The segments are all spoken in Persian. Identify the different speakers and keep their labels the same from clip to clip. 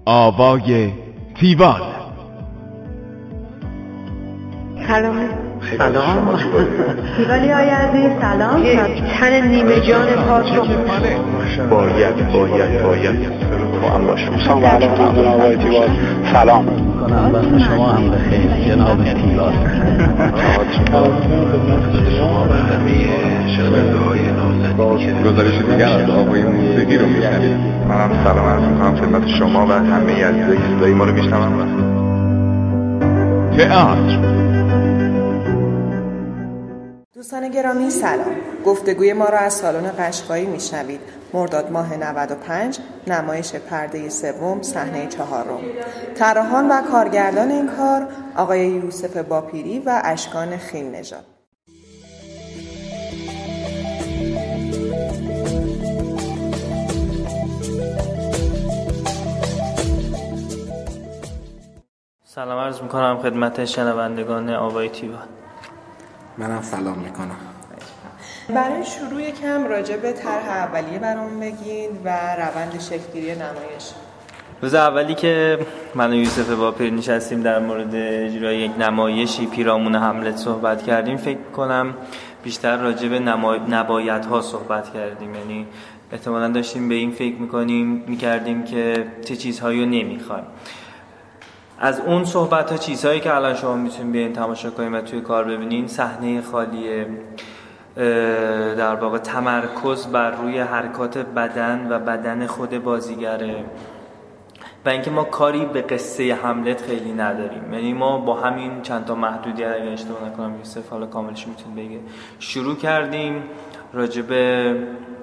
Speaker 1: آوای تیوان.
Speaker 2: سلام.
Speaker 3: تیوالی های عزیز سلام.
Speaker 2: یک تن نیمه جان پاک رو
Speaker 4: باید با هم باشم. سلام علیکم جناب آقای تیوان. سلام
Speaker 5: کنم شما هم بخیر جناب تیوان.
Speaker 4: شما و همه شنونده‌های نازنین که
Speaker 6: گزارش دیگر از آقای موسیقی رو میشنوید.
Speaker 4: منم سلام عرض می‌کنم خدمت شما و همه عزیزایی که صدای ما رو میشنون.
Speaker 1: تئاتر.
Speaker 7: دوستان گرامی سلام. گفتگوی ما را از سالن قشقایی میشنوید. مرداد ماه 95، نمایش پرده سوم، صحنه 4. طراحان و کارگردان این کار آقای یوسف باپیری و اشکان خیل نژاد.
Speaker 8: سلام عرض میکنم خدمت شنوندگان آوای تیوان.
Speaker 5: منم سلام میکنم.
Speaker 7: برای شروع یکم راجع به طرح اولیه برام بگین و روند شکل‌گیری نمایش.
Speaker 8: روز اولی که من و یوسف باپیری نشستیم در مورد اجرای یک نمایشی پیرامون هملت صحبت کردیم، فکر کنم بیشتر راجع به نبایدها صحبت کردیم. یعنی احتمالاً داشتیم به این فکر میکردیم که چه چیزهایی رو نمیخوایم. از اون صحبت ها چیزهایی که الان شما میتونید بیاین تماشا کنید و توی کار ببینین، صحنه خالیه، در واقع تمرکز بر روی حرکات بدن و بدن خود بازیگره و اینکه ما کاری به قصه هملت خیلی نداریم. یعنی ما با همین چند تا محدودیت، اگه اشتباه نکنم یوسف حالا کاملش میتونه بگه، شروع کردیم راجع به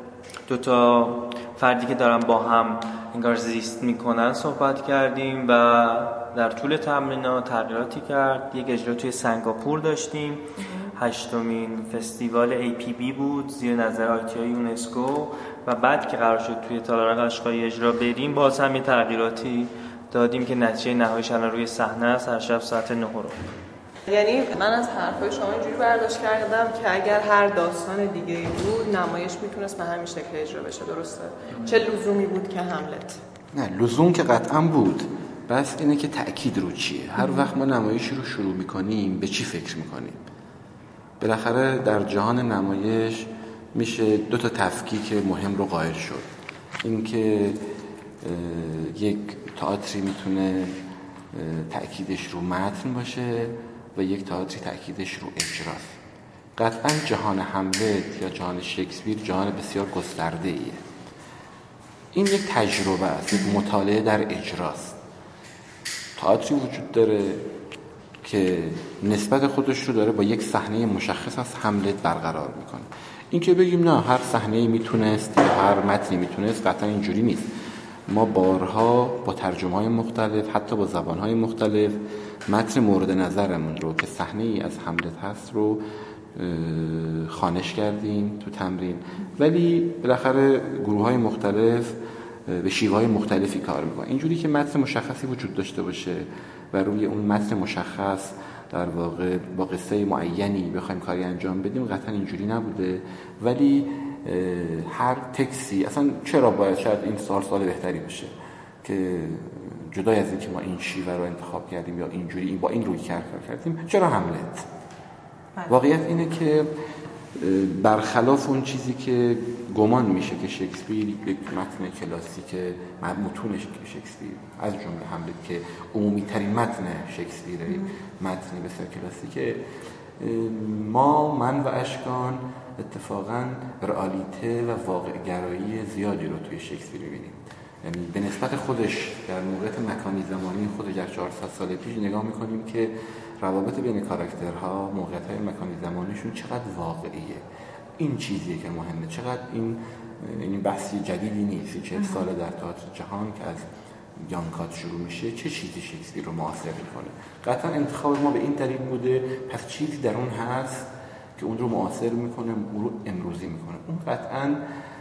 Speaker 8: 2 فردی که دارن با هم انگار زیست میکنن صحبت کردیم و در طول تمرینات تغییراتی کرد. یک اجرا توی سنگاپور داشتیم، 8مین فستیوال APB بود زیر نظر آیتی‌های یونسکو و بعد که قرار شد توی تالار قشقایی اجرا بریم باز هم یه تغییراتی دادیم که نتیجه نهاییش الان روی صحنه است هر شب ساعت 9 رو.
Speaker 7: یعنی من از حرفای شما اینجوری برداشت کردم که اگر هر داستان دیگه‌ای بود نمایش میتونست به همین شکل اجرا بشه، درسته؟ چه لزومی بود که هملت؟
Speaker 5: نه، لزوم که قطعا بود، بس اینه که تأکید رو چیه. هر وقت ما نمایشی رو شروع میکنیم به چی فکر میکنیم؟ بالاخره در جهان نمایش میشه 2 تفکیک مهم رو قائل شد. این که یک تئاتری میتونه تأکیدش رو متن باشه و یک تئاتری تأکیدش رو اجراست. قطعا جهان هملت یا جهان شکسپیر جهان بسیار گسترده‌ایه. این یک تجربه است، یک مطالعه در اجراست. تئاتری وجود داره که نسبت خودش رو داره با یک صحنه مشخص از هملت برقرار میکنه. این که بگیم نه هر صحنه‌ای میتونست یا هر متنی میتونست، قطعا اینجوری نیست. ما بارها با ترجمه‌های مختلف، حتی با زبان‌های مختلف، متن مورد نظرمون رو که صحنه‌ای از هملت هست رو خوانش کردیم تو تمرین، ولی بالاخره گروه‌های مختلف به شیوه‌های مختلفی کار می‌کنن. اینجوری که متن مشخصی وجود داشته باشه و روی اون متن مشخص در واقع با قصه معینی بخوایم کاری انجام بدیم، قطعا اینجوری نبوده. ولی هر تکسی اصلا چرا باید، شاید این سوال بهتری بشه که جدای از اینکه ما این شیوه رو انتخاب کردیم یا اینجوری با این روی کردیم، چرا هملت؟ واقعیت اینه که برخلاف اون چیزی که گمان میشه که شکسپیر یک متن کلاسیک، متون شکسپیر از جمله هملت که عمومی ترین متن شکسپیره، متن بسیار کلاسیکه، من و اشکان اتفاقاً رئالیته و واقع گرایی زیادی رو توی شکسپیر می‌بینیم. یعنی به نسبت خودش در موقعیت مکانی زمانی خودش در 400 سال پیش نگاه می‌کنیم که روابط بین کاراکترها، موقعیت‌های مکانی زمانیشون چقدر واقعیه. این چیزیه که مهمه، چقدر این بحثی جدیدی نیست. 40 ساله در تئاتر جهان که از یانکات شروع میشه چه چیزی شکسپیر رو معاصر میکنه. قطعا انتخاب ما به این دلیل بوده، پس چیزی در اون هست که اون رو معاصر میکنه، اون رو امروزی میکنه. اون قطعا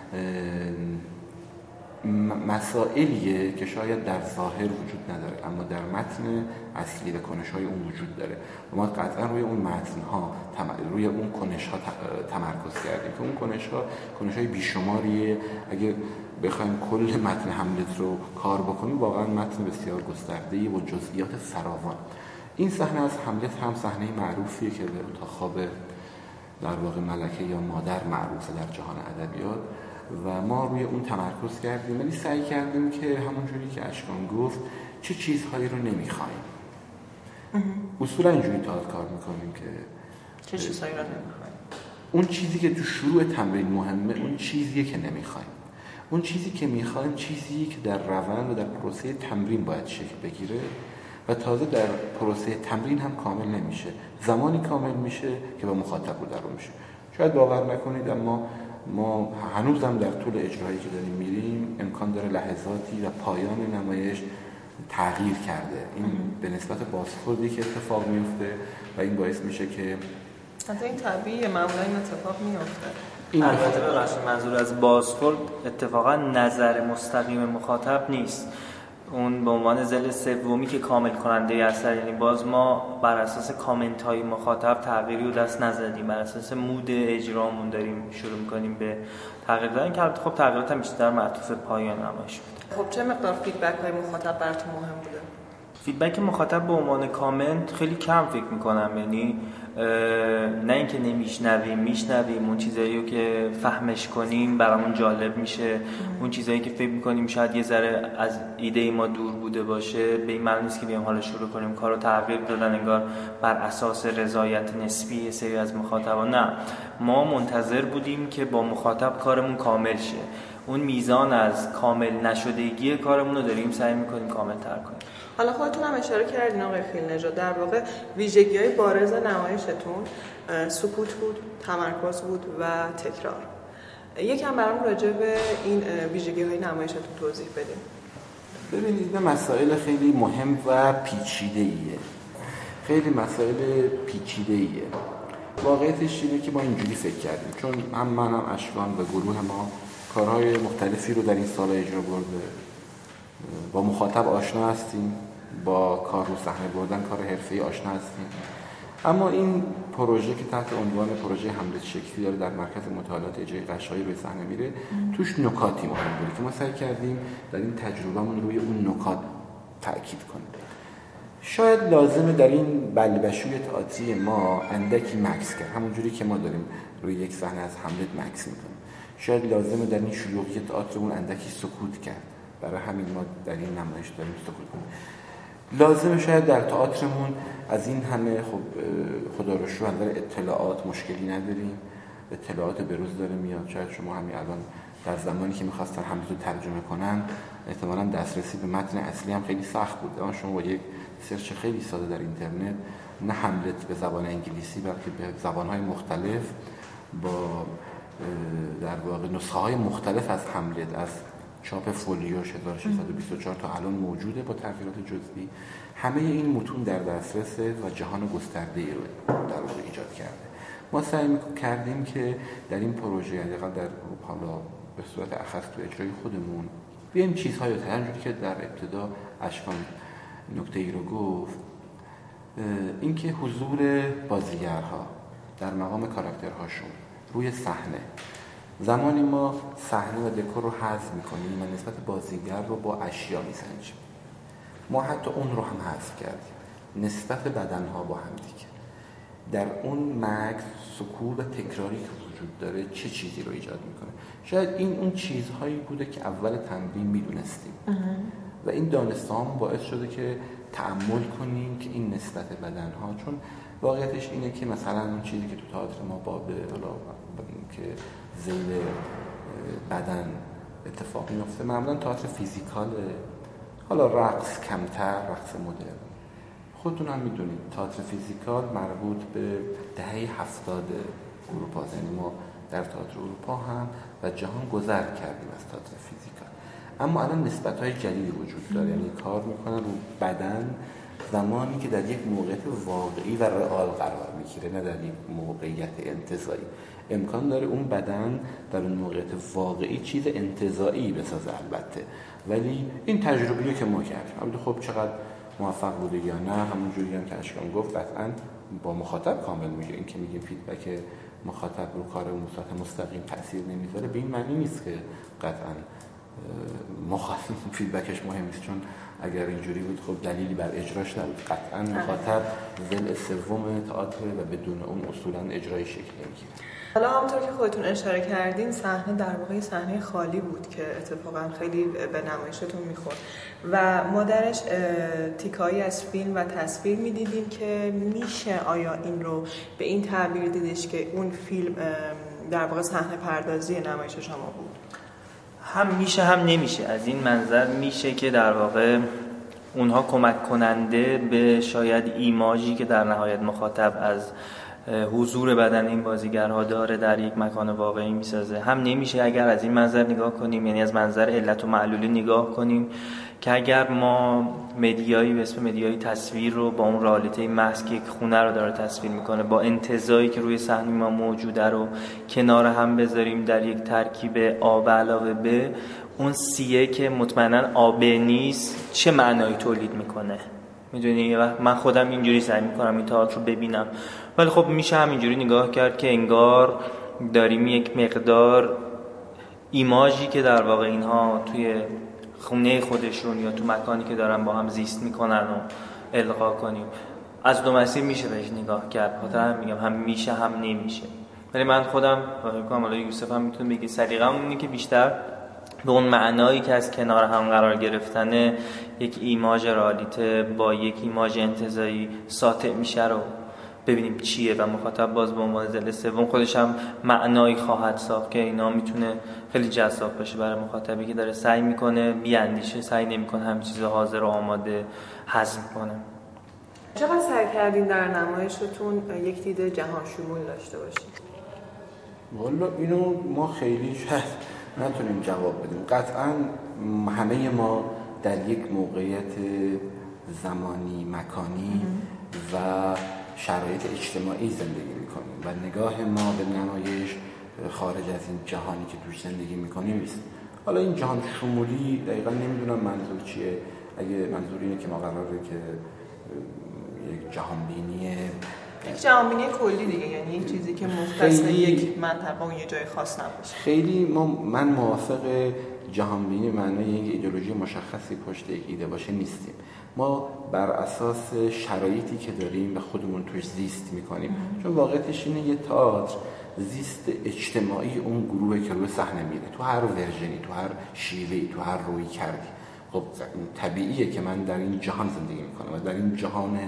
Speaker 5: مسائلیه که شاید در ظاهر وجود نداره اما در متن اصلی و کنش‌های اون وجود داره و ما قطعا روی اون متن‌ها روی اون کنش‌ها تمرکز کردیم که اون کنش‌های بیشماریه. اگه بخوایم کل متن هملت رو کار بکنیم واقعا متن بسیار گسترده‌ای و جزئیات فراوان. این صحنه از هملت هم صحنه معروفیه که به اتاق خواب در واقع ملکه یا مادر معروفه در جهان ادبیات و ما روی اون تمرکز کردیم، ولی سعی کردیم که همونجوری که اشکان گفت چه چیزهایی رو نمیخوایم. اصولا اینجوری تئاتر کار میکنیم که
Speaker 7: چه چیزهایی رو نمیخوایم.
Speaker 5: اون چیزی که تو شروع تمرین مهمه اون چیزیه که نمیخوایم. اون چیزی که میخوایم چیزی که در روند و در پروسه تمرین باید شکل بگیره و تازه در پروسه تمرین هم کامل نمیشه. زمانی کامل میشه که با مخاطب رو درون میشه. شاید باور نکنید اما ما هنوزم در طول اجرایی که داریم میریم امکان داره لحظاتی و پایان نمایش تغییر کرده. این به نسبت بازخوردی که اتفاق میفته و این باعث میشه که
Speaker 7: حتی این طبیعیه، معمولا این اتفاق میفته.
Speaker 8: البته ببخشید منظور از بازخورد اتفاقا نظر مستقیم مخاطب نیست، اون به عنوان ضلع سومی که کامل کننده اثر، یعنی باز ما بر اساس کامنت های مخاطب تغییری رو دست نزدیم، بر اساس مود اجرامون داریم شروع میکنیم به تغییر دادن که خب تغییرات هم بیشتر معطوف پایان نمایش بوده.
Speaker 7: خب چه مقدار فیدبک های مخاطب براتون مهم بوده؟
Speaker 8: فیدبک مخاطب به عنوان کامنت خیلی کم فکر میکنم، یعنی نه اینکه میشنویم اون چیزایی رو که فهمش کنیم برامون جالب میشه، اون چیزایی که فکر میکنیم شاید یه ذره از ایده ما دور بوده باشه به این معنی نیست که بیام حالا شروع کنیم کارو تغییر دادن انگار بر اساس رضایت نسبی یه سری از مخاطبان. نه، ما منتظر بودیم که با مخاطب کارمون کامل شه، اون میزان از کامل نشدگی کارمون رو داریم سعی میکنیم کامل تر کنیم.
Speaker 7: حالا خودتون هم اشاره کردین آقای فیلنژاد، در واقع ویژگی‌های بارز نمایشتون سکوت بود، تمرکز بود و تکرار. یکم برام راجع به این ویژگی‌های نمایشتون توضیح بدین.
Speaker 5: ببینید این مسائل خیلی مهم و پیچیده‌ایه. واقعیتش اینه که ما اینجوری فکر کردیم، چون هم من هم اشکان و گروه ما کارهای مختلفی رو در این سال اجرا برده، با مخاطب آشنا هستیم، با کار رو صحنه بردن کار حرفه‌ای آشنا هستیم، اما این پروژه که تحت عنوان پروژه هملت شکلی داره در مرکز مطالعات اجرای قشقایی روی صحنه میره، توش نکاتی مهم بوده که ما سعی کردیم در این تجربهمون روی اون نکات تأکید کنیم. شاید لازمه در این بلبشوی تئاتری ما اندکی مکس کرد، همونجوری که ما داریم روی یک صحنه از هملت مکس میکنیم. شاید لازمه در این شلوغی تئاترمون اندکی سکوت کرد، برای همین ما در این نمایش داریم سکوت کنیم. لازمه شاید در تئاترمون از این همه خدا رو شکر در اطلاعات مشکلی نداریم، اطلاعات به روز داره میاد. شاید شما همین الان در زمانی که می‌خواستن هملت رو ترجمه کنن احتمالاً دسترسی به متن اصلی هم خیلی سخت بود، اما شما با یک سرچ خیلی ساده در اینترنت نه هملت به زبان انگلیسی بلکه به زبان‌های مختلف با در واقع نسخه‌های مختلف از هملت از چاپ فولیوش 1624 تا الان موجوده با تغییرات جزئی. همه این متون در دسترسه و جهان گسترده‌ای رو در واقع ایجاد کرده. ما سعی کردیم که در این پروژه حداقل در حالا به صورت اخص تو اجرای خودمون بیایم چیزهایی رو همونجوری که در ابتدا اشکان نکته‌ای رو گفت، اینکه حضور بازیگرها در مقام کاراکترهاشون روی صحنه، زمانی ما صحنه و دکور رو حذف می‌کنیم و نسبت بازیگر رو با اشیا می‌سنجیم. ما حتی اون رو هم حذف کردیم، نسبت بدنها با هم دیگه. در اون مکس سکوت و تکراری که وجود داره چه چیزی رو ایجاد میکنه؟ شاید این اون چیزهایی بوده که اول تمرین میدونستیم و این دانسته‌ام باعث شده که تأمل کنیم که این نسبت بدنها، چون واقعیتش اینه که مثلا اون چیزی که تو تئاتر ما باب حالا که ذیل بدن اتفاق میفته معمولا تئاتر فیزیکاله، حالا رقص کمتر، رقص مدرن. خودتون هم میدونید تئاتر فیزیکال مربوط به دهه 70 اروپا، یعنی ما در تئاتر اروپا هم و جهان گذر کردیم از تئاتر فیزیکال، اما الان نسبت‌های جدیدی وجود داره، یعنی کار میکنن رو بدن زمانی که در یک موقعیت واقعی و رئال قرار میگیره، نه در یک موقعیت انتزاعی. امکان داره اون بدن در اون موقعیت واقعی چیز انتزاعی بسازه البته، ولی این تجربیه که ما کردیم. البته خب چقدر موفق بوده یا نه، همونجوری هم که اشکان گفت قطعاً با مخاطب کامل میشه. این که میگیم فیدبک مخاطب رو کار اون صورت مستقیم تاثیر نمیذاره به این معنی نیست که قطعاً فیدبکش مهم نیست، چون اگر اینجوری بود خب دلیلی بر اجراش نبود. قطعا مخاطب ضلع سوم تئاتر و بدون اون اصولا اجرای شکل نمیگیره.
Speaker 7: حالا همونطور که خودتون اشاره کردین صحنه در واقع صحنه خالی بود که اتفاقا خیلی به نمایشتون میخورد و ما درش تیکایی از فیلم و تصویر میدیدیم که میشه آیا این رو به این تعبیر دیدش که اون فیلم در واقع صحنه پردازی نمایش شما بود؟
Speaker 8: هم میشه هم نمیشه. از این منظر میشه که در واقع اونها کمک کننده به شاید ایماژی که در نهایت مخاطب از حضور بدن این بازیگرها داره در یک مکان واقعی میسازه. هم نمیشه اگر از این منظر نگاه کنیم، یعنی از منظر علت و معلولی نگاه کنیم که اگر ما مدیایی به اسم مدیای تصویر رو با اون رئالیته محض که یک خونه رو داره تصویر میکنه با انتزاعی که روی صحنه ما موجوده رو کنار هم بذاریم در یک ترکیب آ به علاوه ب، اون سیه که مطمئنا آب نیست چه معنایی تولید میکنه؟ میدونی من خودم اینجوری سعی میکنم این تئاتر رو ببینم، ولی خب میشه همینجوری نگاه کرد که انگار داریم یک مقدار ایماژی که در واقع اینها توی خونه خودشون یا تو مکانی که دارن با هم زیست میکنن و القا کنیم. از دو مسیر میشه بهش نگاه کرد، خاطر هم میگم هم میشه هم نمیشه. ولی من خودم فکر کنم حالا یوسف هم میتونه بگه سلیقه‌م اینه که بیشتر به اون معنایی که از کنار هم قرار گرفتن یک ایماژ رئالیته با یک ایماژ انتزاعی ساطع میشه رو ببینیم چیه و مخاطب باز به عنوان ضلع سوم خودش هم معنایی خواهد ساخت که اینا میتونه خیلی جذاب باشه برای مخاطبی که داره سعی میکنه بیاندیشه، سعی نمیکنه همه چیز حاضر و آماده هضم کنه.
Speaker 7: چقدر سعی کردین در نمایشتون یک دید جهان شمول داشته باشید؟
Speaker 5: والا اینو ما خیلی شاید نتونیم جواب بدیم. قطعا همه ما در یک موقعیت زمانی مکانی و شرایط اجتماعی زندگی میکنیم و نگاه ما به نمایش خارج از این جهانی که توش زندگی میکنیم نیست. حالا این جهان شمولی دقیقا نمیدونم منظور چیه. اگه منظور اینه که ما قراره که یک جهانبینی
Speaker 7: کلی دیگه، یعنی یک چیزی که مختص یک منطقه و یه جای خاص نباشه.
Speaker 5: خیلی من موافق جهانبینی معنای یک ایدئولوژی مشخصی پشت یک ایده باشه نیستیم. ما بر اساس شرایطی که داریم به خودمون توش زیست میکنیم، چون واقعیتش اینه یه تئاتر زیست اجتماعی اون گروهی که روی صحنه میره، تو هر ورژنی، تو هر شیوهی، تو هر روی کردی. خب طبیعیه که من در این جهان زندگی میکنم و در این جهان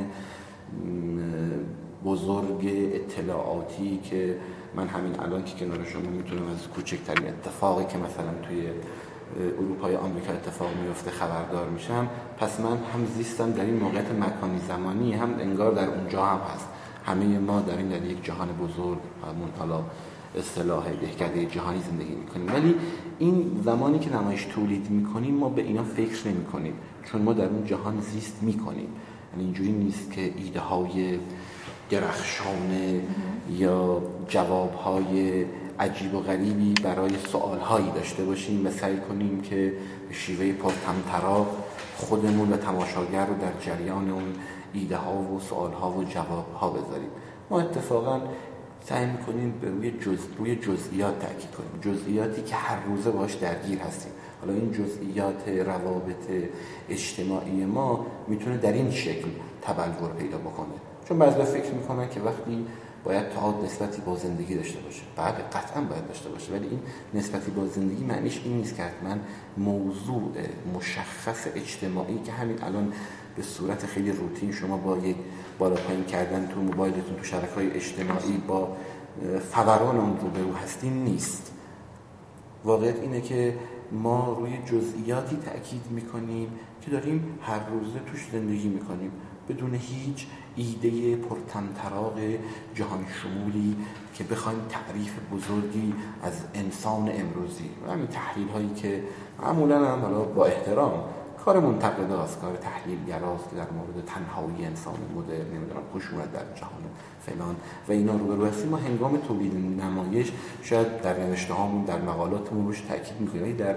Speaker 5: بزرگ اطلاعاتی که من همین الان که کنار شما میتونم از کوچکترین اتفاقی که مثلا توی اروپای آمریکا اتفاق میفته خبردار میشم، پس من هم زیستم در این موقعیت مکانی زمانی، هم انگار در اونجا هم هست. همه ما در یک جهان بزرگ، همون حالا اصطلاح دهکده جهانی زندگی میکنیم، ولی این زمانی که نمایش تولید میکنیم ما به اینا فکر نمیکنیم، چون ما در اون جهان زیست میکنیم. یعنی اینجوری نیست که ایده های درخشانه یا جواب های عجیب و غریبی برای سوال هایی داشته باشیم و سعی کنیم که به شیوه پرطمطراق خودمون و تماشاگر رو در جریان اون ایده ها و سوال ها و جواب ها بذاریم. ما اتفاقا سعی میکنیم به روی جزئیات تاکید کنیم، جزئیاتی که هر روزه باش درگیر هستیم. حالا این جزئیات روابط اجتماعی ما میتونه در این شکل تبلور پیدا بکنه، چون بعضی فکر میکنن که وقتی باید تئاتر نسبتی با زندگی داشته باشه، بعد قطعا باید داشته باشه، ولی این نسبتی با زندگی معنیش این نیست که حتما موضوع مشخص اجتماعی که همین الان به صورت خیلی روتین شما با یک بالا پایین کردن تو موبایلتون تو شبکه‌های اجتماعی با فوران اون روبرو هستین نیست. واقعیت اینه که ما روی جزئیاتی تأکید میکنیم که داریم هر روزه توش زندگی میکنیم بدون هیچ ایده پرطمطراق جهان شمولی که بخوایم تعریف بزرگی از انسان امروزی و همین تحلیل هایی که معمولا هم حالا با احترام کار منتقده است، کار تحلیلگراست که در مورد تنهایی انسان مدرن، نمیدونم خشونت در جهان فلان و اینا رو هستیم. ما هنگام تولید نمایش شاید در نوشته هامون در مقالاتمون روش تاکید میکنیم، ولی در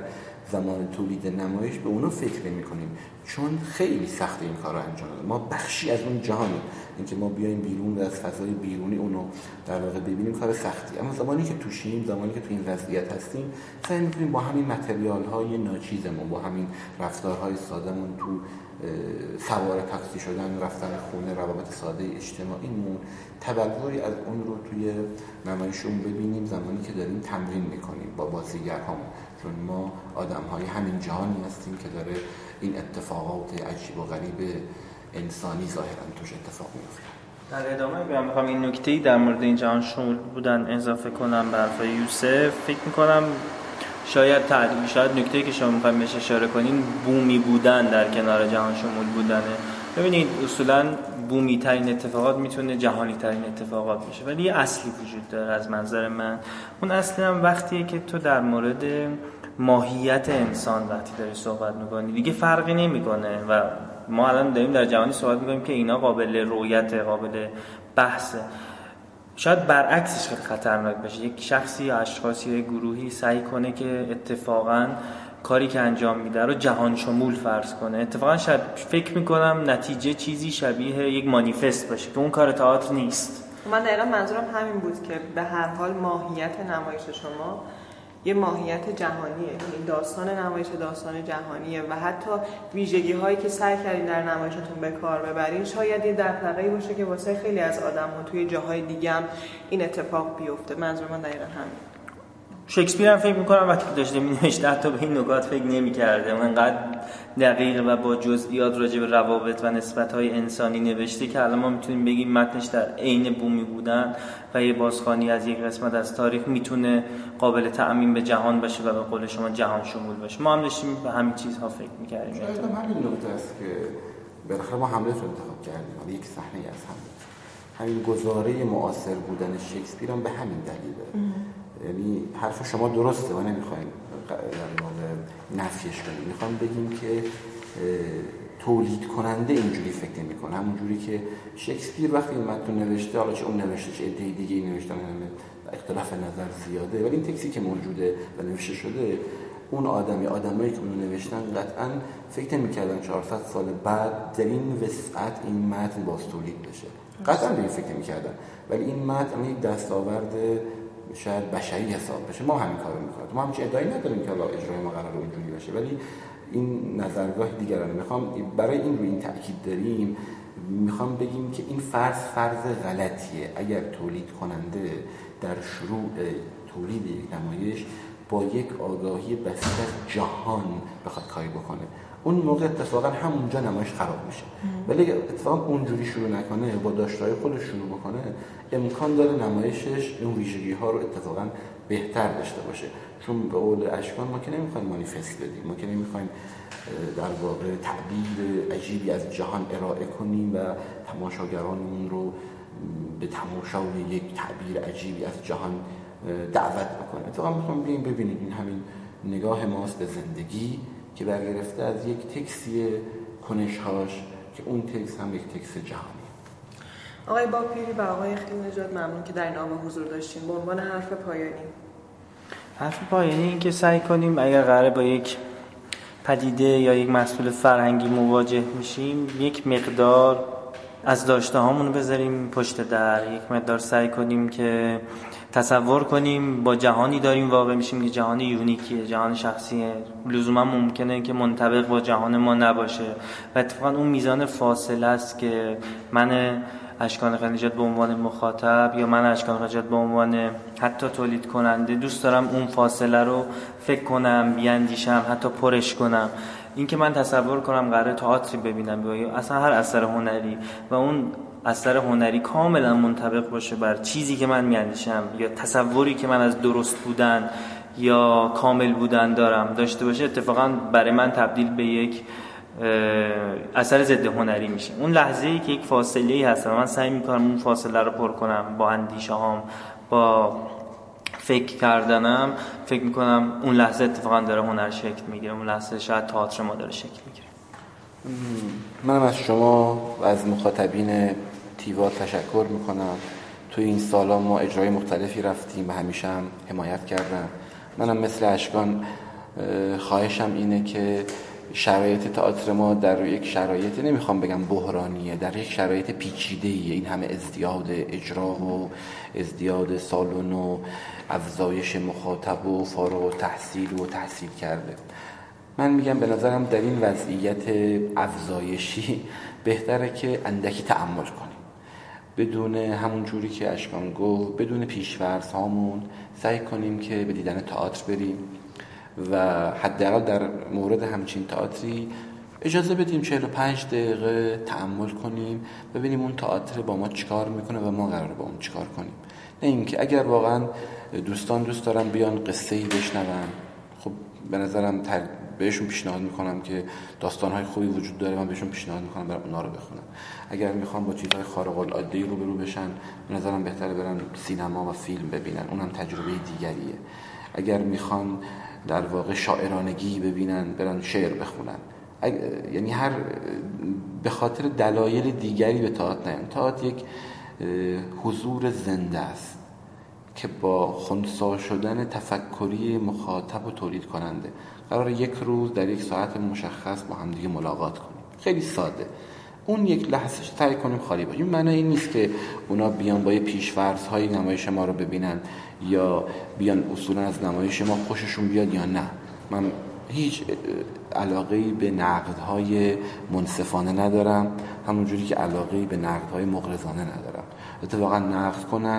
Speaker 5: زمان تولید نمایش به اونا فکر نمی‌کنیم، چون خیلی سخت این کار رو انجام دادن. ما بخشی از اون جهانیم، اینکه ما بیایم بیرون و از فضای بیرونی اونو در واقع ببینیم کار سختی. اما زمانی که توشیم، زمانی که تو این وضعیت هستیم، سعی می‌کنیم با همین متریال‌های ناچیزمون، با همین رفتارهای ساده‌مون، تو سوار تاکسی شدن، رفتن خونه، روابط ساده اجتماعیمون، تبلوری از اون رو توی نمایشمون ببینیم زمانی که داریم تمرین می‌کنیم با بازیگرهامون، چون ما آدم‌های همین جهانی هستیم که داره این اتفاقات عجیب و غریب انسانی ظاهراً توش اتفاق میفته.
Speaker 8: در ادامه میخوام این نکته‌ای در مورد این جهان شمول بودن اضافه کنم به حرفای یوسف. فکر می‌کنم شاید نکته‌ای که شما می‌خواید بهش اشاره کنین بومی بودن در کنار جهان شمول بودنه. ببینید اصولاً بومی ترین اتفاقات میتونه جهانی ترین اتفاقات بشه، ولی یه اصلی وجود داره از منظر من. اون اصلی هم وقتیه که تو در مورد ماهیت انسان وقتی داری صحبت میکنی دیگه فرقی نمیکنه و ما الان داریم در جهانی صحبت میکنیم که اینا قابل رویت، قابل بحثه. شاید برعکسش خیلی خطرناک باشه، یک شخصی یا اشخاصی یا گروهی سعی کنه که اتفاقاً کاری که انجام میده رو جهان شمول فرض کنه. اتفاقاً شاید فکر میکنم نتیجه چیزی شبیه یک مانیفست باشه که اون کار تئاتر نیست.
Speaker 7: من دقیقا منظورم همین بود که به هر حال ماهیت نمایش شما یه ماهیت جهانیه، این داستان نمایش داستان جهانیه و حتی ویژگی هایی که سعی کردین در نمایشتون به کار ببرین شاید یه دغدغه‌ای باشه که واسه خیلی از آدم‌ها توی جاهای دیگه هم این اتفاق بیفته. منظور من دقیقاً همین.
Speaker 8: شکسپیر هم فکر می‌کنم وقتی که داشته می‌نوشته حتی به این نکات فکر نمی‌کرده، انقدر دقیق و با جزئیات راجع به روابط و نسبت‌های انسانی نوشته که الان ما می‌تونیم بگیم متنش در عین بومی بودن و یه بازخوانی از یک قسمت از تاریخ میتونه قابل تعمیم به جهان باشه و به قول شما جهان شمول باشه. ما هم داشتیم به همین چیزها فکر می‌کردیم.
Speaker 5: شاید همین نکته است که بالاخره ما حملت رو انتخاب کردیم، ولی یک صحنه از همین گزاره معاصر بودن شکسپیر هم به همین دلیله. یعنی حرف شما درسته و نمیخوایم در واقع نفیش کنیم، میخوام بگیم که تولید کننده اینجوری فکر نمی‌کنه. همونجوری که شکسپیر وقتی این متن نوشته، حالا چه اون نوشته چه عده دیگه‌ای نوشتن، اختلاف نظر زیاده، ولی این تکستی که موجوده و نوشته شده، اون آدمایی که اون نوشتن قطعاً فکر نمی‌کردن 400 سال بعد در این وسعت این متن باز تولید بشه. قطعاً به این فکر نمی‌کردن، ولی این متن یک دستاورد شاید بشری حساب بشه. ما همین کارو می‌کنیم. ما هم چه ادعایی نداریم که حالا اجرای ما قراره اینجوری باشه، ولی این نظرگاه دیگرانه. میخوام برای این روی این تأکید داریم، میخوام بگیم که این فرض غلطیه. اگر تولید کننده در شروع تولید یک نمایش با یک آگاهی بسیط از جهان بخواد کاری بکنه، اون موقع اتفاقا همونجا نمایش خراب میشه. ولی اتفاقا اونجوری شروع نکنه، با داشته‌های خودش شروع بکنه، امکان داره نمایشش اون ویژگی‌ها رو اتفاقا بهتر داشته باشه. چون به قول اشکان ما که نمیخوایم مانیفست بدیم، ما که نمیخوایم در واقع تعبیر عجیبی از جهان ارائه کنیم و تماشاگرانمون رو به تماشای یک تعبیر عجیبی از جهان دعوت بکنیم. اتفاقا میخوام ببینید این همین نگاه ماست به زندگی که برگرفته از یک تکسی کنش‌هاش که اون تکس هم یک تکس جهانی.
Speaker 7: آقای باپیری و آقای خیل نژاد ممنون که در این آقا حضور داشتیم. به عنوان حرف پایانی
Speaker 8: این که سعی کنیم اگر قراره با یک پدیده یا یک مسئول فرهنگی مواجه میشیم، یک مقدار از داشته هامون بذاریم پشت در، یک مقدار سعی کنیم که تصور کنیم با جهانی داریم واقع میشیم که جهان یونیکیه، جهان شخصیه، لزوما ممکنه که منطبق با جهان ما نباشه و اتفاقا اون میزان فاصله است که من اشکان خیل نژاد به عنوان مخاطب یا من اشکان خیل نژاد به عنوان حتی تولید کننده دوست دارم اون فاصله رو فکر کنم، بیاندیشم، حتی پرش کنم. این که من تصور کنم قراره تئاتری ببینم یا اصلا هر اثر هنری و اون اثر هنری کاملا منطبق باشه بر چیزی که من میاندیشم یا تصوری که من از درست بودن یا کامل بودن دارم داشته باشه، اتفاقا برای من تبدیل به یک اثر ضد هنری میشه. اون لحظه‌ای که یک فاصله‌ای هست و من سعی میکنم اون فاصله رو پر کنم با اندیشه‌هام، با فکر کردنم، فکر میکنم اون لحظه اتفاقا داره هنر شکل میگیره، اون لحظه شاید تئاتر ما داره شکل میگیره.
Speaker 5: منم از شما و از مخاطبین تیوا تشکر میکنم. توی این سالا ما اجرای مختلفی رفتیم و همیشه هم حمایت کردن. منم مثل اشکان خواهشم اینه که شرایط تئاتر ما در یک شرایط نمیخوام بگم بحرانیه، در یک شرایط پیچیده‌ایه. این همه ازدیاد اجرا و ازدیاد سالن و افزایش مخاطب و فارغ التحصیل و تحصیل کرده. من میگم به نظرم در این وضعیت افزایشی بهتره که اندکی تأمل کنیم، بدون همون جوری که اشکان گفت، بدون پیش‌فرض هامون سعی کنیم که به دیدن تئاتر بریم و حداقل در مورد همچین تئاتری اجازه بدیم 45 دقیقه تأمل کنیم، ببینیم اون تئاتر با ما چیکار میکنه و ما قراره با اون چیکار کنیم. نه اینکه اگر واقعا دوستان دوست دارن بیان قصه‌ای بشنون، خب به نظرم بهشون پیشنهاد میکنم که داستان‌های خوبی وجود داره، من بهشون پیشنهاد میکنم برای اونا رو بخونن. اگر میخوان با چیزهای خارق العاده روبرو بشن، به نظرم بهتره برن سینما و فیلم ببینن، اونم تجربه دیگریه. اگر میخوان در واقع شاعرانگی ببینن، برن شعر بخونن. یعنی هر به خاطر دلایل دیگری به تئاتر نیان. تئاتر یک حضور زنده است که با خنثی شدن تفکری مخاطب و تولید کننده قرار یک روز در یک ساعت مشخص با هم دیگه ملاقات کنیم. خیلی ساده. اون یک لحظه سعی کنیم خالی باشیم. معنی این نیست که اونا بیان با یه پیش‌فرض‌های نمایش ما رو ببینن یا بیان اصولا از نمایش ما خوششون بیاد یا نه. من هیچ علاقه‌ای به نقدهای منصفانه ندارم، همونجوری که علاقه‌ای به نقدهای مغرضانه ندارم. اتفاقا نقد کنن،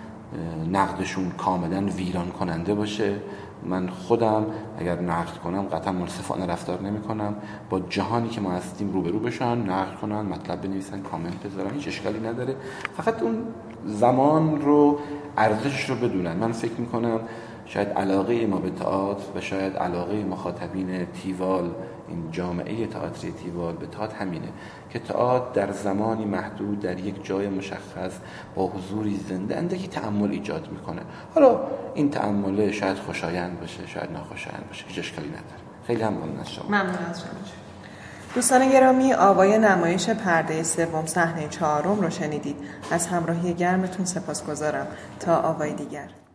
Speaker 5: نقدشون کاملا ویران کننده باشه. من خودم اگر نقد کنم قطعا منصفانه رفتار نمی کنم، با جهانی که ما هستیم روبرو بشن، نقد کنن، مطلب بنویسن، کامنت بذارن، هیچ اشکالی نداره. فقط اون زمان رو، ارزشش رو بدونن. من فکر می کنم شاید علاقه ما به تئاتر و شاید علاقه مخاطبین تیوال، این جامعه تئاتری تیوال به تئاتر همینه که تئاتر در زمانی محدود در یک جای مشخص با حضوری زنده اندکی تأمل ایجاد میکنه. حالا این تأمل شاید خوشایند باشه، شاید ناخوشایند باشه، هیچ اشکالی نداره. خیلی ممنون از شما.
Speaker 7: ممنون از شما. دوستان گرامی، آوای نمایش پرده سوم صحنه 4 رو شنیدید. از همراهی گرمتون سپاسگزارم. تا آوای دیگر.